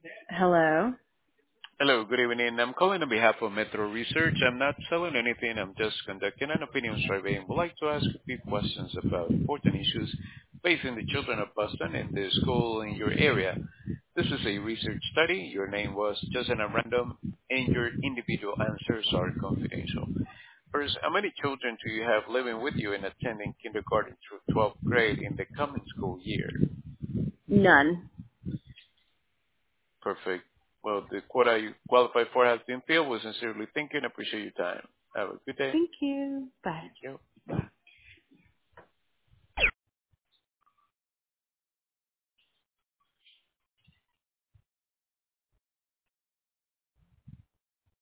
Hello. Hello, good evening. I'm calling on behalf of Metro Research. I'm not selling anything. I'm just conducting an opinion survey and would like to ask a few questions about important issues facing the children of Boston and the school in your area. This is a research study. Your name was chosen at random and your individual answers are confidential. First, how many children do you have living with you and attending kindergarten through 12th grade in the coming school year? None. Perfect. Well, the quota you qualify for has been filled. We sincerely thank you and appreciate your time. Have a good day. Thank you. Bye. Thank you. Bye.